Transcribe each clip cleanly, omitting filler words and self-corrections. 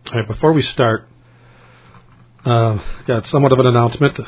All right, before we start, got somewhat of an announcement.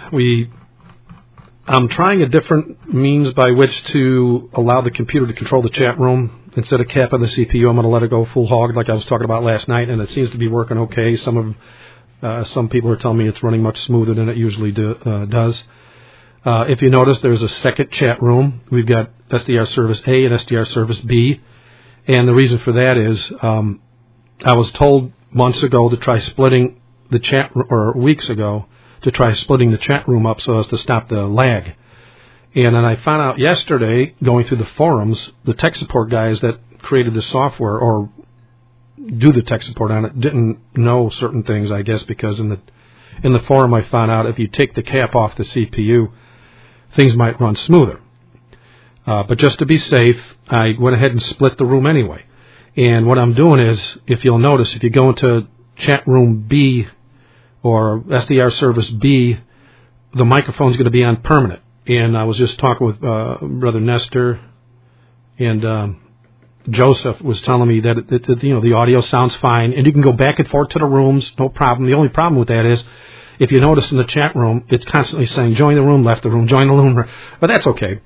I'm trying a different means by which to allow the computer to control the chat room. Instead of capping the CPU, I'm going to let it go full hog like I was talking about last night, and it seems to be working okay. Some people are telling me it's running much smoother than it usually does. If you notice, there's a second chat room. We've got SDR Service A and SDR Service B, and the reason for that is I was told months ago to try splitting the chat, or weeks ago, to try splitting the chat room up so as to stop the lag. And then I found out yesterday, going through the forums, the tech support guys that created the software or do the tech support on it didn't know certain things, I guess, because in the forum I found out if you take the cap off the CPU, things might run smoother. But just to be safe, I went ahead and split the room anyway. And what I'm doing is, if you'll notice, if you go into chat room B or SDR service B, the microphone's going to be on permanent. And I was just talking with Brother Nestor, and Joseph was telling me that the audio sounds fine, and you can go back and forth to the rooms, no problem. The only problem with that is, if you notice in the chat room, it's constantly saying join the room, left the room, join the room, but that's okay.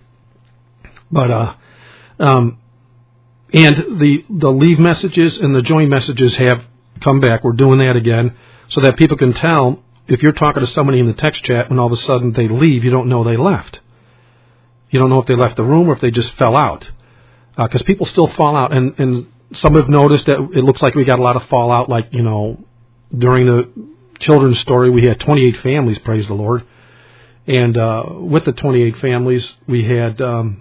But and the leave messages and the join messages have come back. We're doing that again so that people can tell if you're talking to somebody in the text chat and all of a sudden they leave, you don't know they left. You don't know if they left the room or if they just fell out. Because people still fall out. And some have noticed that it looks like we got a lot of fallout, like, during the children's story, we had 28 families, praise the Lord. And with the 28 families, we had,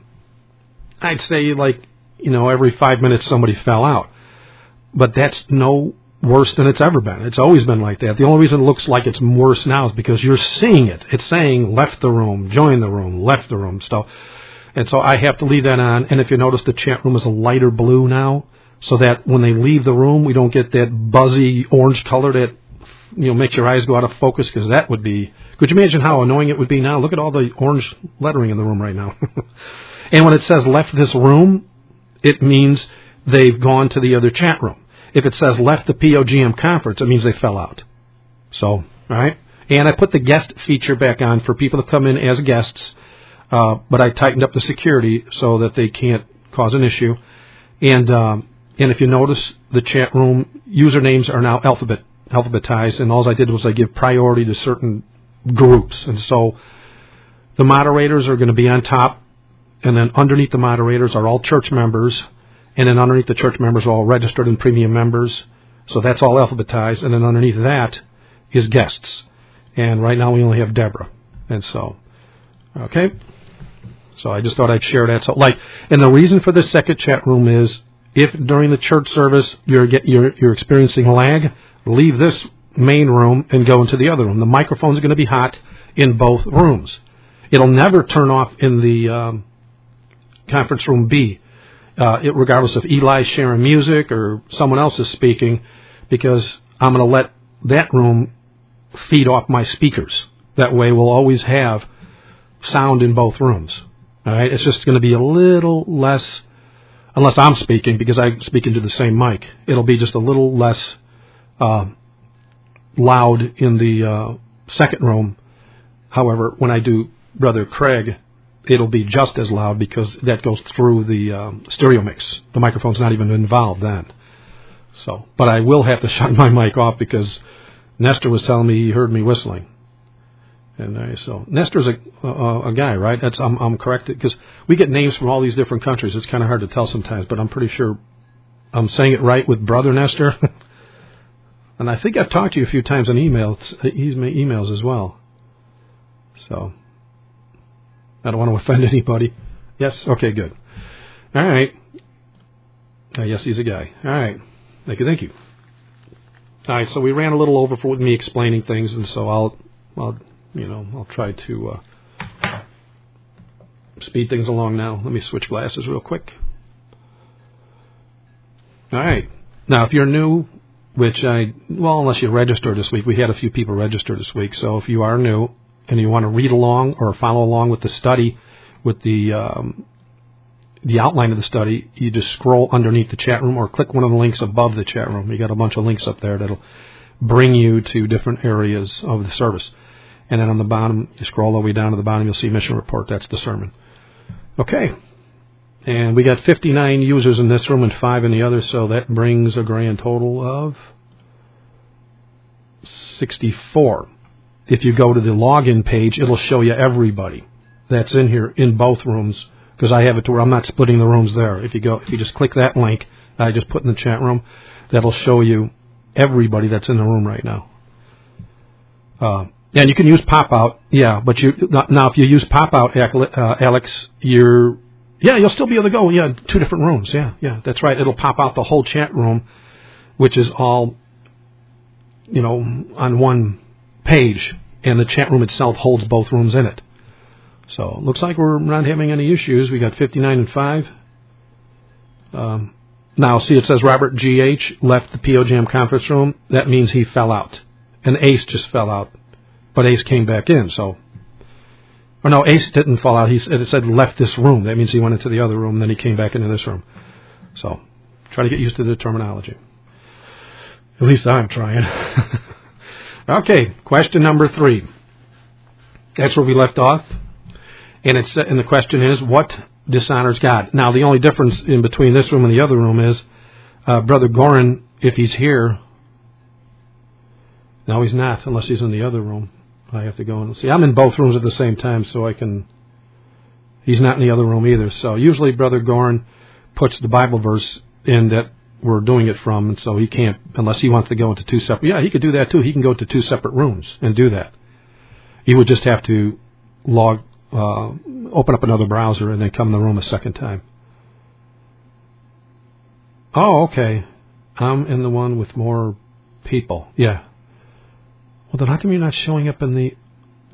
I'd say, every 5 minutes somebody fell out. But that's no worse than it's ever been. It's always been like that. The only reason it looks like it's worse now is because you're seeing it. It's saying left the room, join the room, left the room. And so I have to leave that on. And if you notice, the chat room is a lighter blue now, so that when they leave the room, we don't get that buzzy orange color that makes your eyes go out of focus, because that would be... Could you imagine how annoying it would be now? Look at all the orange lettering in the room right now. And when it says left this room, it means they've gone to the other chat room. If it says left the POGM conference, it means they fell out. So, all right? And I put the guest feature back on for people to come in as guests, but I tightened up the security so that they can't cause an issue. And if you notice, the chat room usernames are now alphabetized, and all I did was I give priority to certain groups. And so the moderators are going to be on top, and then underneath the moderators are all church members, and then underneath the church members are all registered and premium members. So that's all alphabetized, and then underneath that is guests. And right now we only have Deborah. And so, okay. So I just thought I'd share that. So, and the reason for the second chat room is, if during the church service you're experiencing lag, leave this main room and go into the other room. The microphones are going to be hot in both rooms. It'll never turn off in the conference room B, regardless if Eli's sharing music or someone else is speaking, because I'm going to let that room feed off my speakers. That way we'll always have sound in both rooms. All right, it's just going to be a little less, unless I'm speaking, because I speak into the same mic. It'll be just a little less loud in the second room. However, when I do Brother Craig, it'll be just as loud, because that goes through the stereo mix. The microphone's not even involved then. So, but I will have to shut my mic off, because Nestor was telling me he heard me whistling. And so Nestor's a guy, right? I'm correct, because we get names from all these different countries. It's kind of hard to tell sometimes, but I'm pretty sure I'm saying it right with Brother Nestor. And I think I've talked to you a few times on emails. He's made emails as well. So I don't want to offend anybody. Yes? Okay, good. All right. Yes, he's a guy. All right. Thank you. All right, so we ran a little over with me explaining things, and so I'll try to speed things along now. Let me switch glasses real quick. All right. Now, if you're new, unless you registered this week, we had a few people register this week. So if you are new and you want to read along or follow along with the study, with the outline of the study, you just scroll underneath the chat room or click one of the links above the chat room. You got a bunch of links up there that'll bring you to different areas of the service. And then on the bottom, you scroll all the way down to the bottom, you'll see mission report. That's the sermon. Okay. And we got 59 users in this room and 5 in the other, so that brings a grand total of 64. If you go to the login page, it'll show you everybody that's in here in both rooms, because I have it to where I'm not splitting the rooms there. If you just click that link that I just put in the chat room, that'll show you everybody that's in the room right now. And you can use pop-out, but now if you use pop-out, Alex, you'll still be able to go, 2 different rooms, that's right. It'll pop out the whole chat room, which is all, on one page, and the chat room itself holds both rooms in it. So, looks like we're not having any issues. We got 59 and 5. Now, see, it says Robert G.H. left the P.O. Jam conference room. That means he fell out. And Ace just fell out. But Ace came back in, so... Or no, Ace didn't fall out. It said left this room. That means he went into the other room, then he came back into this room. So, try to get used to the terminology. At least I'm trying. Okay, question number 3. That's where we left off. And the question is, what dishonors God? Now, the only difference in between this room and the other room is, Brother Gorin, if he's here... No, he's not, unless he's in the other room. I have to go and see. I'm in both rooms at the same time, so I can... He's not in the other room either. So usually Brother Gorin puts the Bible verse in that we're doing it from, and so he can't, unless he wants to go into 2 separate... Yeah, he could do that too. He can go to 2 separate rooms and do that. He would just have to open up another browser and then come in the room a second time. Oh, okay. I'm in the one with more people. Yeah. Well, then how come you're not showing up in the...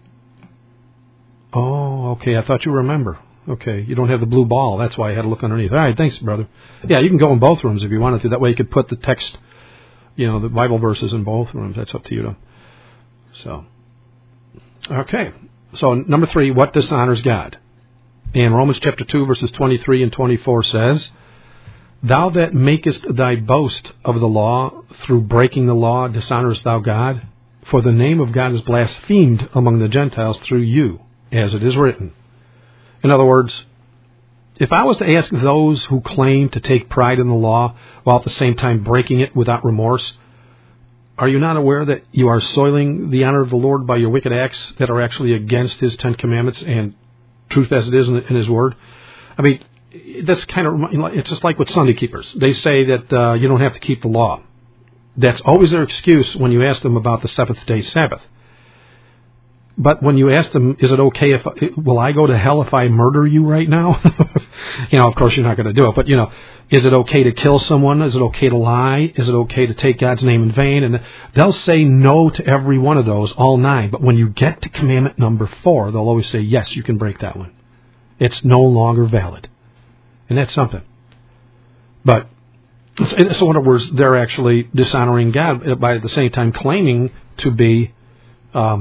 Oh, okay. I thought you remember. Okay. You don't have the blue ball. That's why I had to look underneath. All right. Thanks, brother. Yeah, you can go in both rooms if you wanted to. That way you could put the text, the Bible verses in both rooms. That's up to you, though. So, okay. So, number 3, what dishonors God? And Romans chapter 2, verses 23 and 24 says, Thou that makest thy boast of the law, through breaking the law, dishonorest thou God? For the name of God is blasphemed among the Gentiles through you, as it is written. In other words, if I was to ask those who claim to take pride in the law, while at the same time breaking it without remorse, are you not aware that you are soiling the honor of the Lord by your wicked acts that are actually against His 10 Commandments and truth as it is in His Word? I mean, that's it's just like with Sunday keepers. They say that you don't have to keep the law. That's always their excuse when you ask them about the seventh-day Sabbath. But when you ask them, is it okay will I go to hell if I murder you right now? Of course you're not going to do it, but, is it okay to kill someone? Is it okay to lie? Is it okay to take God's name in vain? And they'll say no to every one of those, all 9. But when you get to commandment number 4, they'll always say, yes, you can break that one. It's no longer valid. And that's something. But... So in other words, they're actually dishonoring God by at the same time claiming to be, a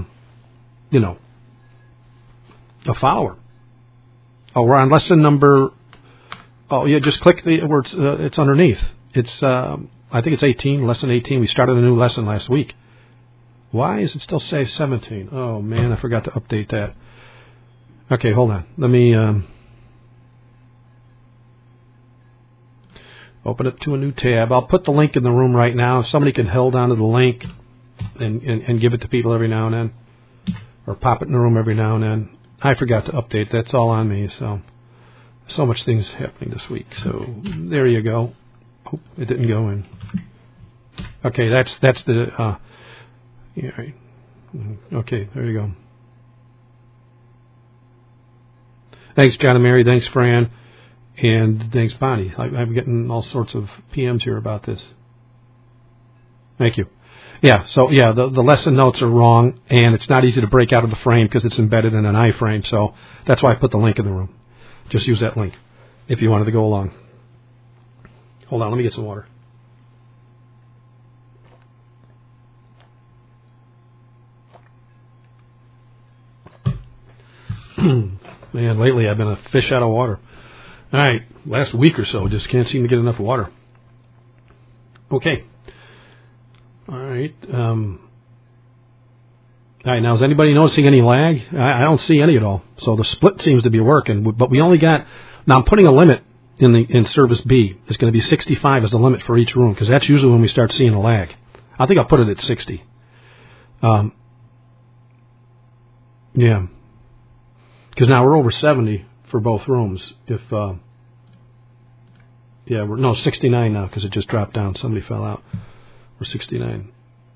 follower. Oh, we're on lesson number... Oh, yeah, just click where it's underneath. It's, I think it's 18, lesson 18. We started a new lesson last week. Why does it still say 17? Oh, man, I forgot to update that. Okay, hold on. Let me... open it to a new tab. I'll put the link in the room right now. If somebody can hold on to the link and give it to people every now and then, or pop it in the room every now and then. I forgot to update. That's all on me. So much things happening this week. So there you go. Oh, it didn't go in. Okay, that's the. Yeah. Right. Okay, there you go. Thanks, John and Mary. Thanks, Fran. And thanks, Bonnie. I'm getting all sorts of PMs here about this. Thank you. Yeah, so, the lesson notes are wrong, and it's not easy to break out of the frame because it's embedded in an iframe, so that's why I put the link in the room. Just use that link if you wanted to go along. Hold on, let me get some water. Man, lately I've been a fish out of water. All right, last week or so, just can't seem to get enough water. Okay. All right. right. All right, now is anybody noticing any lag? I don't see any at all. So the split seems to be working, but we only got, now I'm putting a limit in service B. It's going to be 65 as the limit for each room, because that's usually when we start seeing a lag. I think I'll put it at 60. Yeah. Because now we're over 70 for both rooms. If, we're 69 now, because it just dropped down. Somebody fell out. We're 69.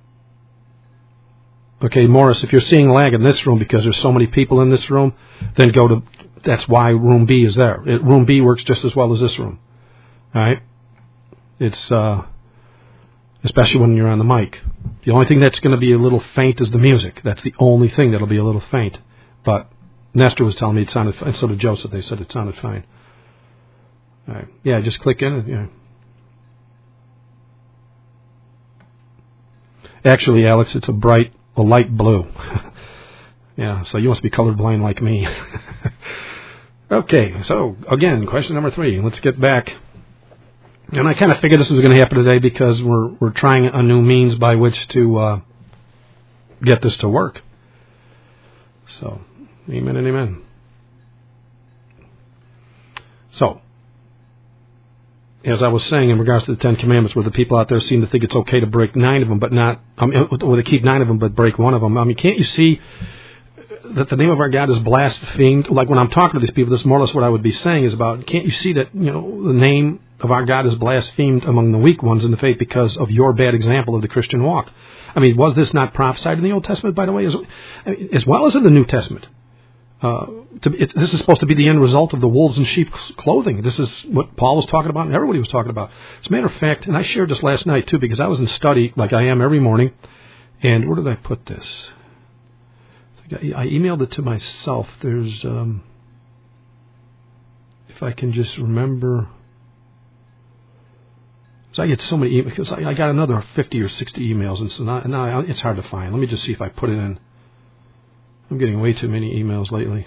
Okay, Morris, if you're seeing lag in this room because there's so many people in this room, then go to, that's why room B is there. Room B works just as well as this room. All right? It's, especially when you're on the mic. The only thing that's going to be a little faint is the music. That's the only thing that'll be a little faint. But Nestor was telling me it sounded fine, and so did Joseph. They said it sounded fine. All right. Yeah, just click in. Yeah. Actually, Alex, it's a light blue. Yeah, so you must be colorblind like me. Okay, so again, question number 3. Let's get back. And I kind of figured this was going to happen today because we're trying a new means by which to get this to work. So, amen and amen. So, as I was saying in regards to the 10 Commandments, where the people out there seem to think it's okay to break 9 of them, but not, or they keep 9 of them but break 1 of them. I mean, can't you see that the name of our God is blasphemed? Like when I'm talking to these people, this is more or less what I would be saying is about, can't you see that, the name of our God is blasphemed among the weak ones in the faith because of your bad example of the Christian walk? I mean, was this not prophesied in the Old Testament, by the way, as well as in the New Testament? This is supposed to be the end result of the wolves in sheep's clothing. This is what Paul was talking about and everybody was talking about. As a matter of fact, and I shared this last night too, because I was in study like I am every morning. And where did I put this? I emailed it to myself. There's, if I can just remember, so I get so many emails, because I got another 50 or 60 emails, and so now it's hard to find. Let me just see if I put it in. I'm getting way too many emails lately.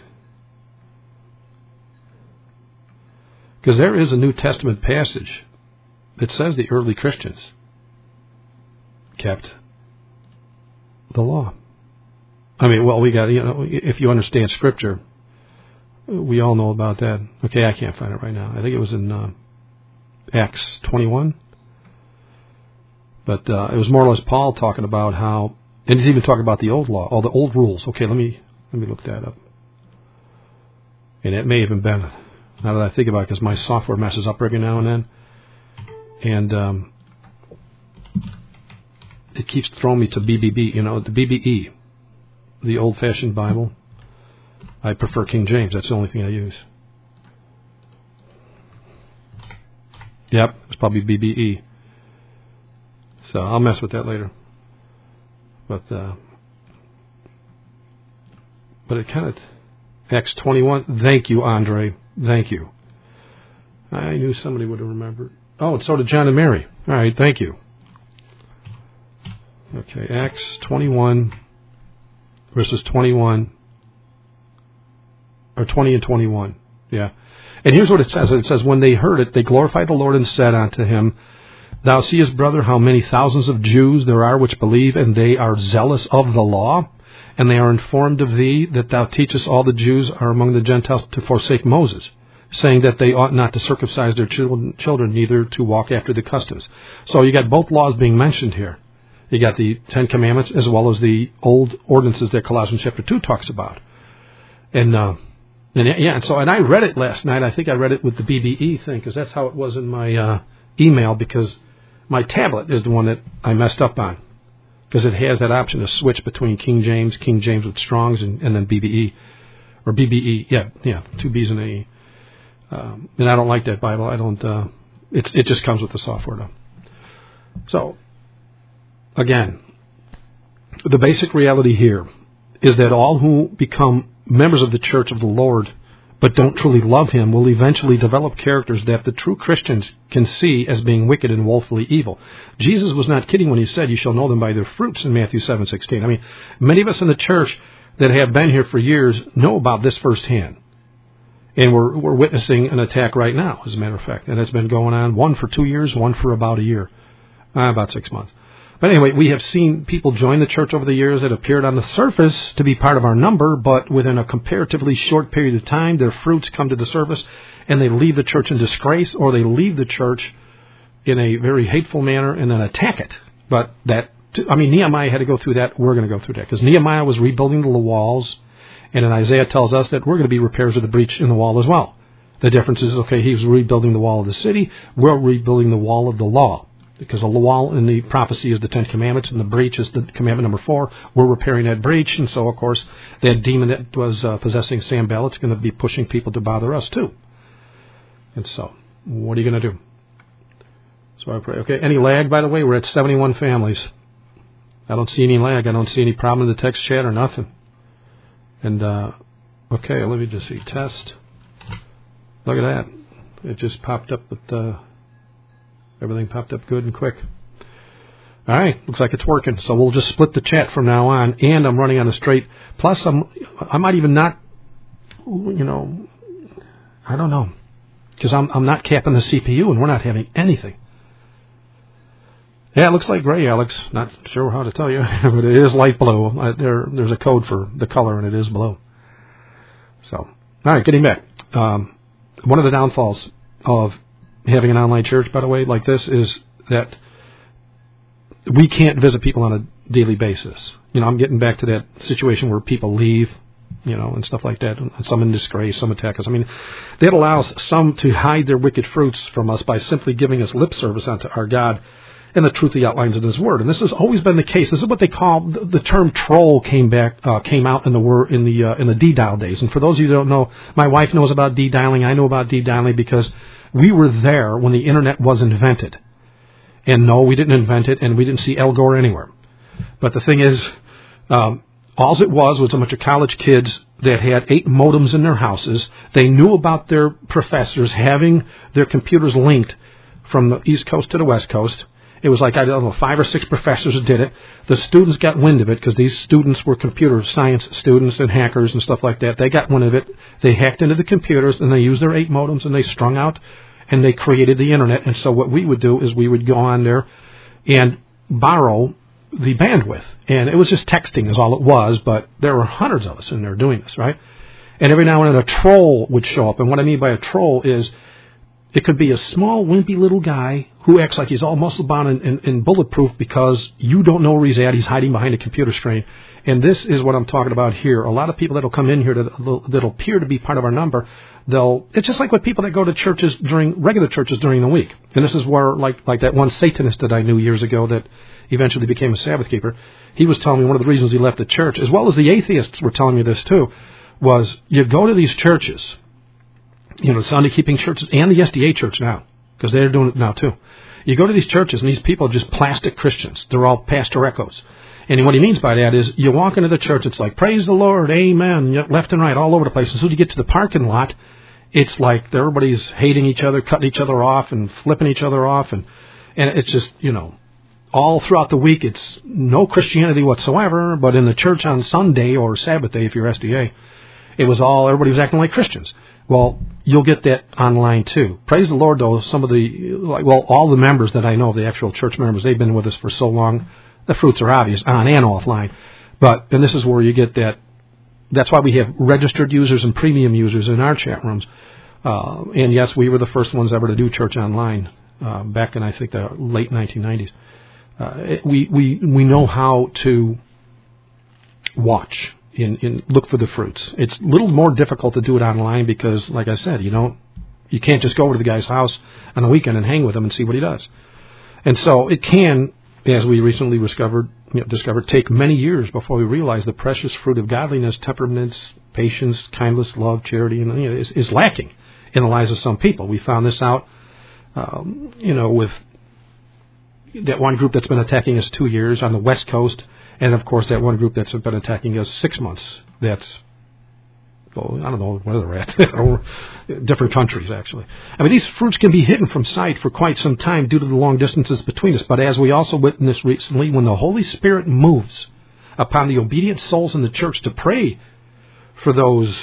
Because there is a New Testament passage that says the early Christians kept the law. I mean, well, we got, if you understand Scripture, we all know about that. Okay, I can't find it right now. I think it was in Acts 21. But it was more or less Paul talking about how, and he's even talking about the old law, all the old rules. Okay, let me look that up. And it may have been, now that I think about it, because my software messes up every now and then. And it keeps throwing me to BBB, the BBE, the old-fashioned Bible. I prefer King James. That's the only thing I use. Yep, it's probably BBE. So I'll mess with that later. But it kind of, Acts 21, thank you, Andre. Thank you. I knew somebody would have remembered. Oh, and so did John and Mary. All right, thank you. Okay, Acts 21, verses 21, or 20 and 21. Yeah. And here's what it says. It says, when they heard it, they glorified the Lord and said unto him, Thou seest, brother, how many thousands of Jews there are which believe, and they are zealous of the law, and they are informed of thee, that thou teachest all the Jews are among the Gentiles to forsake Moses, saying that they ought not to circumcise their children, neither to walk after the customs. So you got both laws being mentioned here. You got the 10 Commandments as well as the old ordinances that Colossians chapter 2 talks about. And I read it last night. I think I read it with the BBE thing, because that's how it was in my email, because my tablet is the one that I messed up on, because it has that option to switch between King James with Strong's, and then BBE, or BBE, yeah, 2 B's and an E. And I don't like that Bible. I don't. It just comes with the software, though. So, again, the basic reality here is that all who become members of the church of the Lord but don't truly love Him will eventually develop characters that the true Christians can see as being wicked and woefully evil. Jesus was not kidding when He said, "You shall know them by their fruits" in Matthew 7:16. I mean, many of us in the church that have been here for years know about this firsthand. And we're witnessing an attack right now, as a matter of fact. And it's been going on, one for 2 years, one for about a year. About 6 months. But anyway, we have seen people join the church over the years that appeared on the surface to be part of our number, but within a comparatively short period of time, their fruits come to the surface, and they leave the church in disgrace, or they leave the church in a very hateful manner and then attack it. But Nehemiah had to go through that. We're going to go through that, because Nehemiah was rebuilding the walls, and then Isaiah tells us that we're going to be repairs of the breach in the wall as well. The difference is, he was rebuilding the wall of the city. We're rebuilding the wall of the law, because the wall in the prophecy is the Ten Commandments, and the breach is the commandment number 4. We're repairing that breach, and so, of course, that demon that was possessing Sanballat's going to be pushing people to bother us, too. And so, what are you going to do? So I pray. Okay, any lag, by the way? We're at 71 families. I don't see any lag. I don't see any problem in the text chat or nothing. And, okay, let me just see. Test. Look at that. It just popped up with everything popped up good and quick. All right, looks like it's working. So we'll just split the chat from now on, and I'm running on a straight. Plus, I might even not, I don't know, because I'm not capping the CPU, and we're not having anything. Yeah, it looks like gray, Alex. Not sure how to tell you, but it is light blue. There's a code for the color, and it is blue. So, all right, getting back. One of the downfalls of having an online church, by the way, like this, is that we can't visit people on a daily basis. I'm getting back to that situation where people leave, and stuff like that, and some in disgrace, some attack us. That allows some to hide their wicked fruits from us by simply giving us lip service unto our God and the truth He outlines in His Word. And this has always been the case. This is what they call the term troll came out in the D-dial days. And for those of you who don't know, my wife knows about D-dialing. I know about D-dialing because we were there when the internet was invented. And no, we didn't invent it, and we didn't see Al Gore anywhere. But the thing is, all it was a bunch of college kids that had 8 modems in their houses. They knew about their professors having their computers linked from the East Coast to the West Coast. It was like, 5 or 6 professors did it. The students got wind of it, because these students were computer science students and hackers and stuff like that. They got wind of it. They hacked into the computers, and they used their 8 modems, and they strung out, and they created the internet. And so what we would do is we would go on there and borrow the bandwidth. And it was just texting is all it was, but there were hundreds of us in there doing this, right? And every now and then a troll would show up. And what I mean by a troll is it could be a small, wimpy little guy who acts like he's all muscle-bound and bulletproof because you don't know where he's at. He's hiding behind a computer screen. And this is what I'm talking about here. A lot of people that will come in here that'll appear to be part of our number, it's just like with people that go to churches regular churches during the week. And this is where, like that one Satanist that I knew years ago that eventually became a Sabbath keeper, he was telling me one of the reasons he left the church, as well as the atheists were telling me this too, was you go to these churches, the Sunday keeping churches and the SDA church now, because they're doing it now too. You go to these churches, and these people are just plastic Christians. They're all pastor echoes. And what he means by that is you walk into the church, it's like, praise the Lord, amen, left and right, all over the place. And so you get to the parking lot, it's like everybody's hating each other, cutting each other off, and flipping each other off. And it's just, all throughout the week, it's no Christianity whatsoever. But in the church on Sunday or Sabbath day, if you're SDA, it was everybody was acting like Christians. Well, you'll get that online too. Praise the Lord, though, all the members that I know, the actual church members, they've been with us for so long, the fruits are obvious, on and offline. And this is where you get that. That's why we have registered users and premium users in our chat rooms. And yes, we were the first ones ever to do church online back in, I think, the late 1990s. We know how to watch and look for the fruits. It's a little more difficult to do it online because, like I said, you can't just go over to the guy's house on the weekend and hang with him and see what he does. And so it can, as we recently discovered, take many years before we realize the precious fruit of godliness, temperance, patience, kindness, love, charity, and is lacking in the lives of some people. We found this out, with that one group that's been attacking us 2 years on the West Coast. And, of course, that one group that's been attacking us 6 months, I don't know where they're at, different countries, actually. These fruits can be hidden from sight for quite some time due to the long distances between us. But as we also witnessed recently, when the Holy Spirit moves upon the obedient souls in the church to pray for those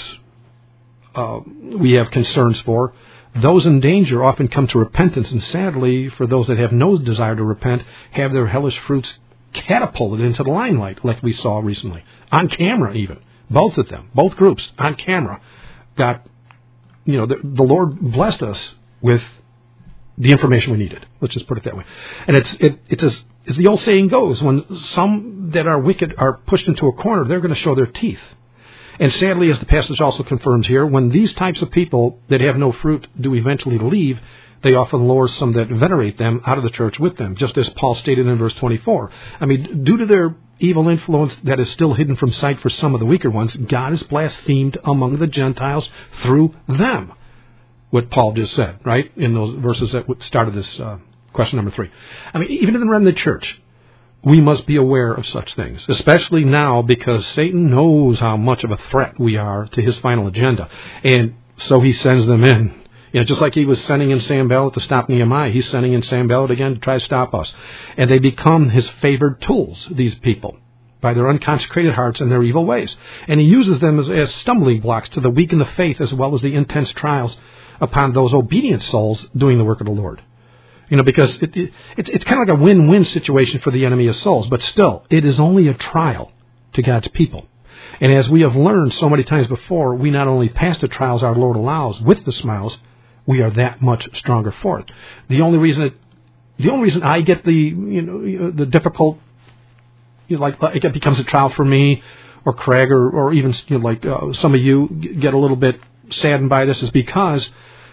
we have concerns for, those in danger often come to repentance. And sadly, for those that have no desire to repent, have their hellish fruits catapulted into the limelight, like we saw recently, on camera even. Both of them, both groups, on camera, got, the Lord blessed us with the information we needed. Let's just put it that way. And it's as the old saying goes, when some that are wicked are pushed into a corner, they're going to show their teeth. And sadly, as the passage also confirms here, when these types of people that have no fruit do eventually leave, they often lure some that venerate them out of the church with them, just as Paul stated in verse 24. I mean, due to their evil influence that is still hidden from sight for some of the weaker ones, God is blasphemed among the Gentiles through them. What Paul just said, right, in those verses that started this question number 3. I mean, even in the remnant church, we must be aware of such things, especially now because Satan knows how much of a threat we are to his final agenda. And so he sends them in. Just like he was sending in Sanballat to stop Nehemiah, he's sending in Sanballat again to try to stop us. And they become his favored tools, these people, by their unconsecrated hearts and their evil ways. And he uses them as stumbling blocks to the weak in the faith, as well as the intense trials upon those obedient souls doing the work of the Lord. Because it's kind of like a win-win situation for the enemy of souls, but still, it is only a trial to God's people. And as we have learned so many times before, we not only pass the trials our Lord allows with the smiles, we are that much stronger for it. The only reason I get the difficult, like it becomes a trial for me, or Craig, or even some of you get a little bit saddened by this, is because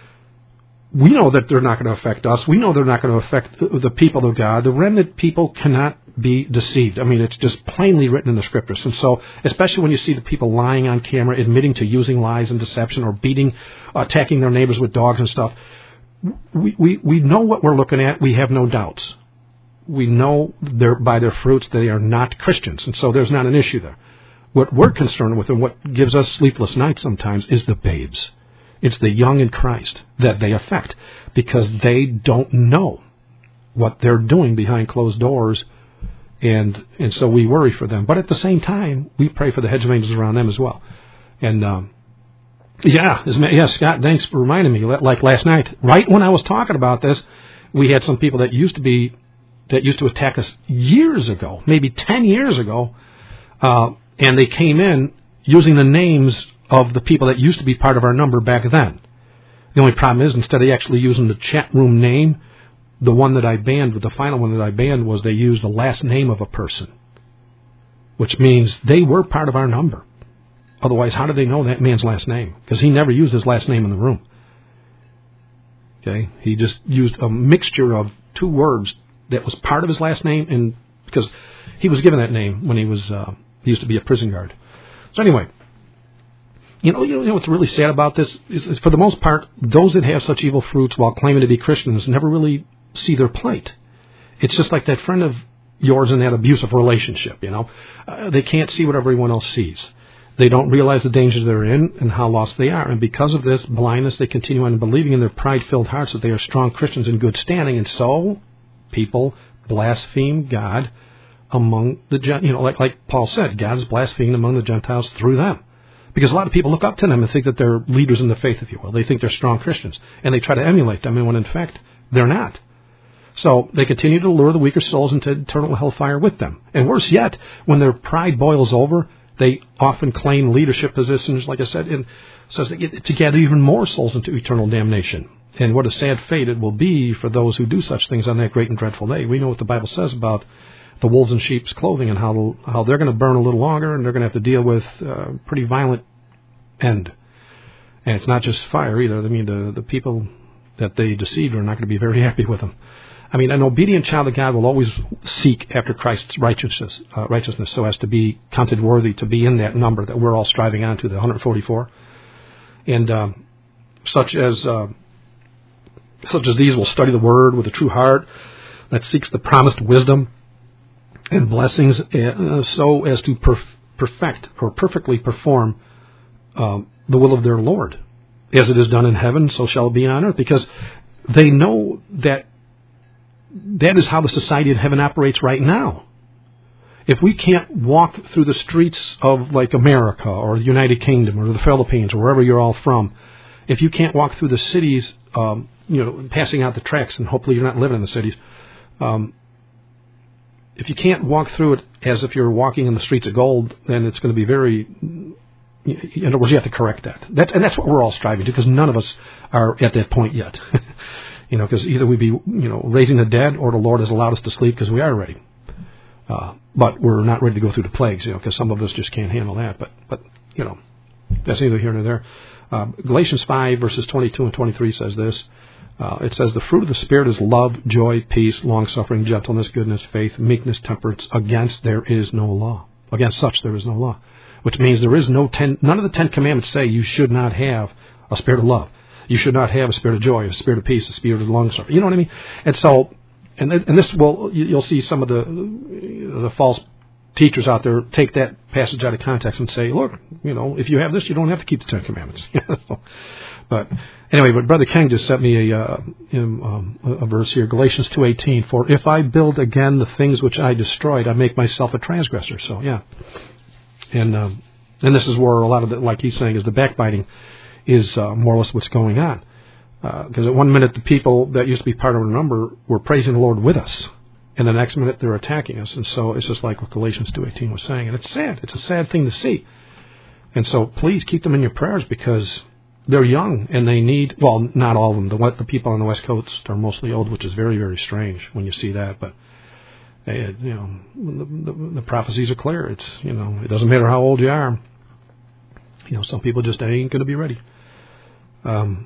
we know that they're not going to affect us. We know they're not going to affect the people of God. The remnant people cannot be deceived. I mean, it's just plainly written in the Scriptures. And so, especially when you see the people lying on camera, admitting to using lies and deception, or attacking their neighbors with dogs and stuff, we know what we're looking at. We have no doubts. We know by their fruits they are not Christians. And so there's not an issue there. What we're concerned with, and what gives us sleepless nights sometimes, is the babes. It's the young in Christ that they affect, because they don't know what they're doing behind closed doors, and so we worry for them. But at the same time, we pray for the hedge of angels around them as well. And Scott, thanks for reminding me. Like last night, right when I was talking about this, we had some people that used to attack us years ago, maybe 10 years ago, and they came in using the names of the people that used to be part of our number back then. The only problem is, instead of actually using the chat room name, the one that I banned, the final one that I banned, was they used the last name of a person, which means they were part of our number. Otherwise, how do they know that man's last name? Because he never used his last name in the room. Okay, he just used a mixture of 2 words that was part of his last name, and because he was given that name when he used to be a prison guard. So anyway. You know what's really sad about this is, for the most part, those that have such evil fruits while claiming to be Christians never really see their plight. It's just like that friend of yours in that abusive relationship, They can't see what everyone else sees. They don't realize the dangers they're in and how lost they are. And because of this blindness, they continue on believing in their pride-filled hearts that they are strong Christians in good standing. And so people blaspheme God among the Gentiles. Like Paul said, God is blasphemed among the Gentiles through them. Because a lot of people look up to them and think that they're leaders in the faith, if you will. They think they're strong Christians. And they try to emulate them, and when in fact, they're not. So they continue to lure the weaker souls into eternal hellfire with them. And worse yet, when their pride boils over, they often claim leadership positions, like I said, and so to gather even more souls into eternal damnation. And what a sad fate it will be for those who do such things on that great and dreadful day. We know what the Bible says about the wolves in sheep's clothing, and how they're going to burn a little longer, and they're going to have to deal with pretty violent end. And it's not just fire either. I mean, the people that they deceived are not going to be very happy with them. I mean, an obedient child of God will always seek after Christ's righteousness, so as to be counted worthy to be in that number that we're all striving on to, the 144. And such as these will study the Word with a true heart that seeks the promised wisdom and blessings, so as to perfect or perfectly perform the will of their Lord. As it is done in heaven, so shall it be on earth. Because they know that is how the society of heaven operates right now. If we can't walk through the streets of like America or the United Kingdom or the Philippines or wherever you're all from, if you can't walk through the cities, passing out the tracts, and hopefully you're not living in the cities, if you can't walk through it as if you're walking in the streets of gold, then it's going to be very. In other words, you have to correct that. That's what we're all striving to, because none of us are at that point yet. Because either we be raising the dead, or the Lord has allowed us to sleep because we are ready. But we're not ready to go through the plagues, because some of us just can't handle that. But that's neither here nor there. Galatians 5 verses 22 and 23 says this. It says, the fruit of the Spirit is love, joy, peace, long-suffering, gentleness, goodness, faith, meekness, temperance. Against there is no law. Against such there is no law. Which means there is none of the 10 commandments say you should not have a spirit of love. You should not have a spirit of joy, a spirit of peace, a spirit of long-suffering. You know what I mean? And so, and this you'll see some of the false teachers out there take that passage out of context and say, look, if you have this, you don't have to keep the 10 commandments. But anyway, but Brother King just sent me a verse here, Galatians 2:18. For if I build again the things which I destroyed, I make myself a transgressor. So yeah, and this is where a lot of the, like he's saying, is the backbiting is more or less what's going on. Because at one minute the people that used to be part of our number were praising the Lord with us, and the next minute they're attacking us. And so it's just like what Galatians 2:18 was saying, and it's sad. It's a sad thing to see. And so please keep them in your prayers, because they're young and they need, well, not all of them. The people on the West Coast are mostly old, which is very, very strange when you see that. But the prophecies are clear. It's it doesn't matter how old you are. Some people just ain't going to be ready. Okay,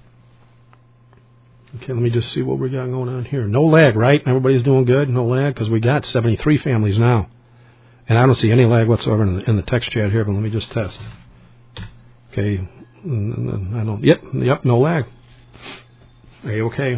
let me just see what we got going on here. No lag, right? Everybody's doing good. No lag, because we got 73 families now, and I don't see any lag whatsoever in the text chat here. But let me just test. Okay. I don't. Yep. No lag. Okay.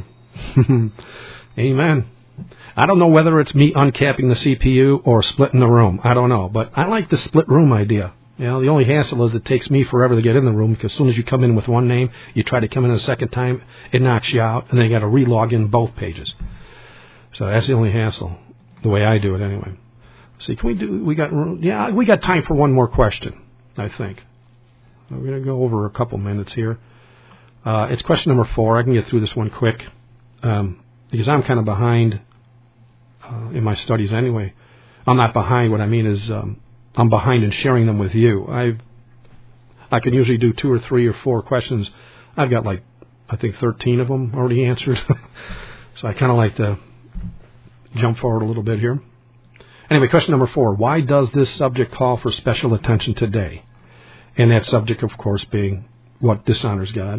Amen. I don't know whether it's me uncapping the CPU or splitting the room. I don't know, but I like the split room idea. The only hassle is it takes me forever to get in the room, because as soon as you come in with one name, you try to come in a second time, it knocks you out, and then you got to re-log in both pages. So that's the only hassle, the way I do it anyway. See, we got time for one more question, I think. We're going to go over a couple minutes here. It's question number 4. I can get through this one quick, because I'm kind of behind in my studies anyway. I'm not behind. What I mean is I'm behind in sharing them with you. I can usually do 2 or 3 or 4 questions. I've got I think 13 of them already answered. So I kind of like to jump forward a little bit here. Anyway, question number 4. Why does this subject call for special attention today? And that subject, of course, being what dishonors God.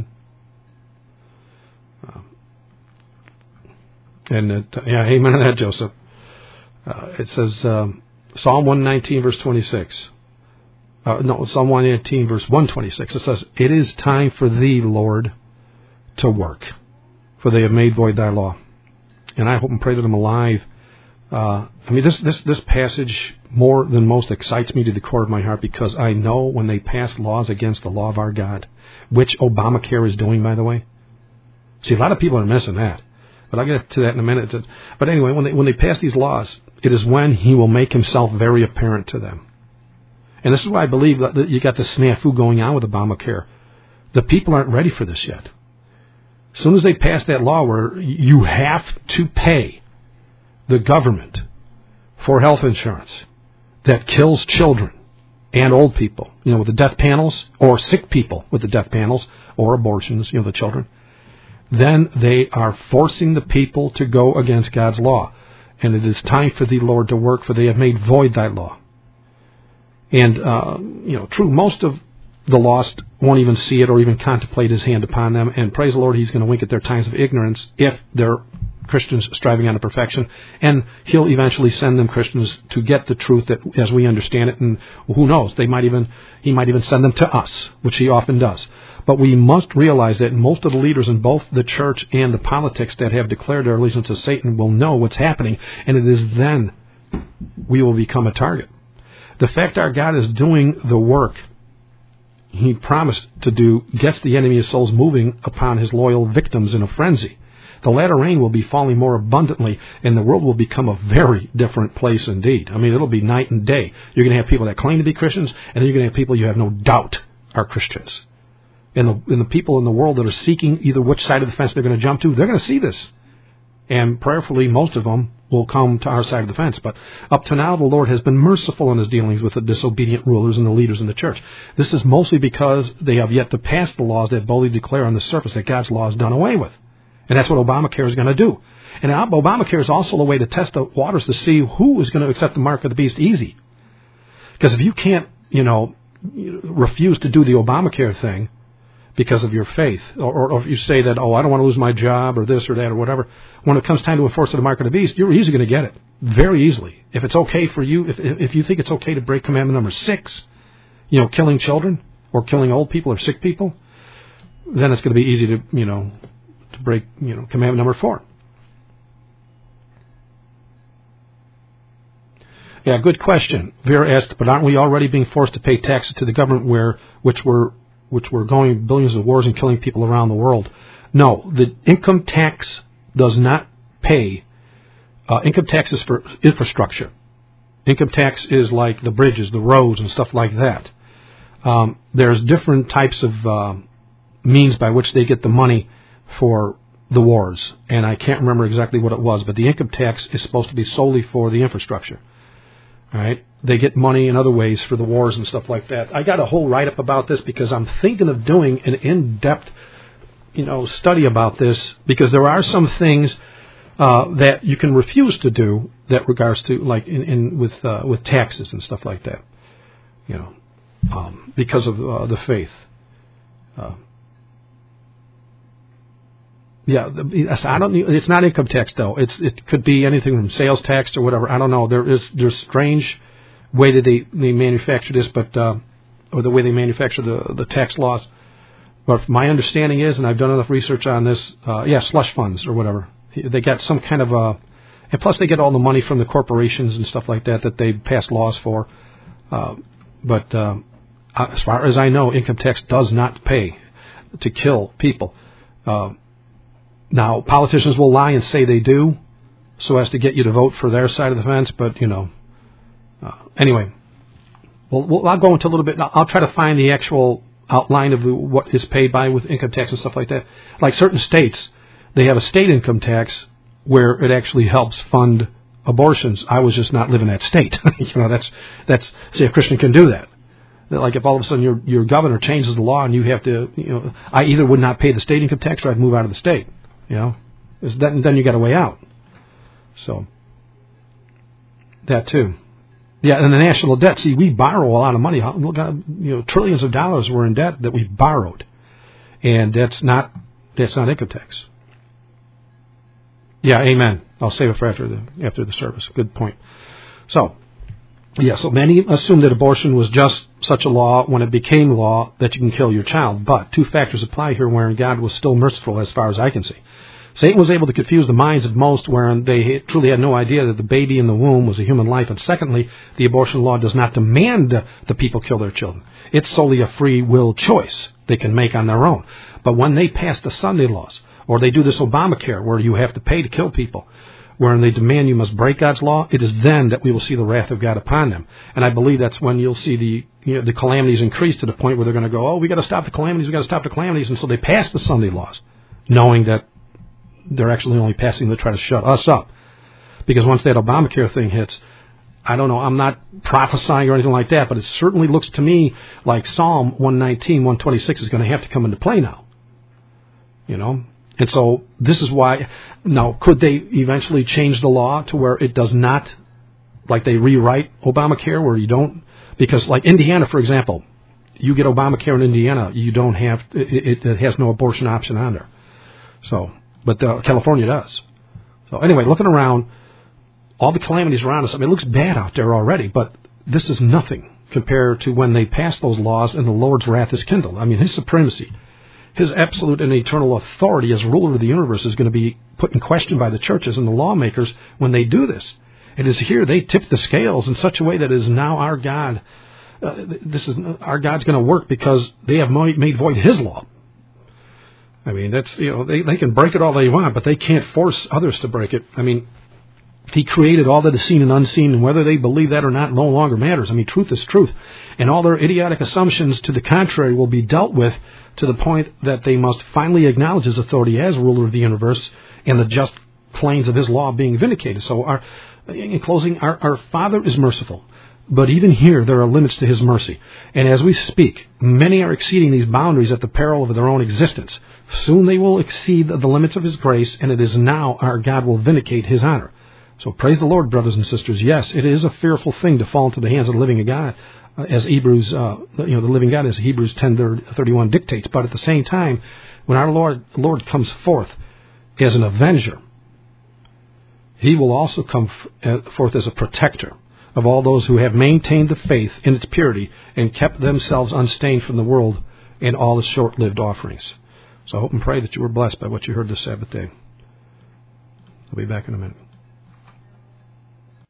Amen to that, Joseph. It says, Psalm 119, verse 26. Psalm 119, verse 126. It says, it is time for thee, Lord, to work, for they have made void thy law. And I hope and pray that I'm alive. This passage more than most excites me to the core of my heart, because I know when they pass laws against the law of our God, which Obamacare is doing, by the way. See, a lot of people are missing that, but I'll get to that in a minute. But anyway, when they pass these laws, it is when He will make Himself very apparent to them. And this is why I believe that you got the snafu going on with Obamacare. The people aren't ready for this yet. As soon as they pass that law where you have to pay the government for health insurance that kills children and old people, with the death panels, or sick people with the death panels, or abortions, the children, then they are forcing the people to go against God's law. And it is time for thee, Lord, to work, for they have made void thy law. And, true, most of the lost won't even see it or even contemplate His hand upon them. And praise the Lord, He's going to wink at their times of ignorance if they're Christians striving unto perfection, and He'll eventually send them Christians to get the truth that as we understand it, and who knows, He might even send them to us, which He often does. But we must realize that most of the leaders in both the church and the politics that have declared their allegiance to Satan will know what's happening, and it is then we will become a target. The fact our God is doing the work He promised to do gets the enemy of souls moving upon His loyal victims in a frenzy. The latter rain will be falling more abundantly, and the world will become a very different place indeed. It'll be night and day. You're going to have people that claim to be Christians, and then you're going to have people you have no doubt are Christians. And the people in the world that are seeking either which side of the fence they're going to jump to, they're going to see this. And prayerfully, most of them will come to our side of the fence. But up to now, the Lord has been merciful in his dealings with the disobedient rulers and the leaders in the church. This is mostly because they have yet to pass the laws that boldly declare on the surface that God's law is done away with. And that's what Obamacare is going to do. And Obamacare is also a way to test the waters to see who is going to accept the mark of the beast easy. Because if you can't, refuse to do the Obamacare thing because of your faith, or if you say that, I don't want to lose my job or this or that or whatever, when it comes time to enforce the mark of the beast, you're easily going to get it. Very easily. If it's okay for you, if you think it's okay to break commandment number 6, killing children or killing old people or sick people, then it's going to be easy to, to break, commandment number 4. Yeah, good question. Vera asked, but aren't we already being forced to pay taxes to the government which were going billions of wars and killing people around the world? No, the income tax does not pay. Income tax is for infrastructure. Income tax is like the bridges, the roads, and stuff like that. There's different types of means by which they get the money for the wars, and I can't remember exactly what it was, but the income tax is supposed to be solely for the infrastructure. All right, they get money in other ways for the wars and stuff like that. I got a whole write-up about this because I'm thinking of doing an in-depth, study about this, because there are some things that you can refuse to do that regards to like with taxes and stuff like that, because of the faith. It's not income tax though. It could be anything from sales tax or whatever. I don't know. There's strange way that they manufacture this, but or the way they manufacture the tax laws. But my understanding is, and I've done enough research on this, slush funds or whatever. They got some kind of and plus they get all the money from the corporations and stuff like that they pass laws for. But as far as I know, income tax does not pay to kill people. Now, politicians will lie and say they do, so as to get you to vote for their side of the fence. But anyway, I'll go into a little bit. I'll try to find the actual outline of what is paid by with income tax and stuff like that. Like certain states, they have a state income tax where it actually helps fund abortions. I was just not living that state. That's see, a Christian can do that. Like if all of a sudden your governor changes the law and you have to, I either would not pay the state income tax or I'd move out of the state. Then you got a way out. So that too. Yeah, and the national debt. See, we borrow a lot of money. Trillions of dollars we're in debt that we borrowed, and that's not income tax. Yeah, amen. I'll save it for after the service. Good point. So many assume that abortion was just such a law when it became law that you can kill your child. But 2 factors apply here wherein God was still merciful as far as I can see. Satan was able to confuse the minds of most wherein they truly had no idea that the baby in the womb was a human life. And secondly, the abortion law does not demand the people kill their children. It's solely a free will choice they can make on their own. But when they pass the Sunday laws, or they do this Obamacare where you have to pay to kill people, wherein they demand you must break God's law, it is then that we will see the wrath of God upon them. And I believe that's when you'll see the calamities increase to the point where they're going to go, we got to stop the calamities, and so they pass the Sunday laws, knowing that they're actually only passing to try to shut us up. Because once that Obamacare thing hits, I don't know, I'm not prophesying or anything like that, but it certainly looks to me like Psalm 119, 126 is going to have to come into play now. And so this is why, now, could they eventually change the law to where it does not, like they rewrite Obamacare where you don't, because like Indiana, for example, you get Obamacare in Indiana, you don't have, it has no abortion option on there. So, but California does. So anyway, looking around, all the calamities around us, it looks bad out there already, but this is nothing compared to when they pass those laws and the Lord's wrath is kindled. His supremacy, His absolute and eternal authority as ruler of the universe is going to be put in question by the churches and the lawmakers when they do this. It is here they tip the scales in such a way that it is now our God. Our God's going to work because they have made void His law. That's they can break it all they want, but they can't force others to break it. He created all that is seen and unseen, and whether they believe that or not no longer matters. Truth is truth, and all their idiotic assumptions to the contrary will be dealt with to the point that they must finally acknowledge His authority as ruler of the universe and the just claims of his law being vindicated. So in closing, our Father is merciful. But even here, there are limits to his mercy. And as we speak, many are exceeding these boundaries at the peril of their own existence. Soon they will exceed the limits of his grace, and it is now our God will vindicate his honor. So praise the Lord, brothers and sisters. Yes, it is a fearful thing to fall into the hands of the living God, as Hebrews, the living God, as Hebrews 10:31 dictates. But at the same time, when our Lord comes forth as an avenger, he will also come forth as a protector of all those who have maintained the faith in its purity and kept themselves unstained from the world and all its short-lived offerings. So I hope and pray that you were blessed by what you heard this Sabbath day. I'll be back in a minute.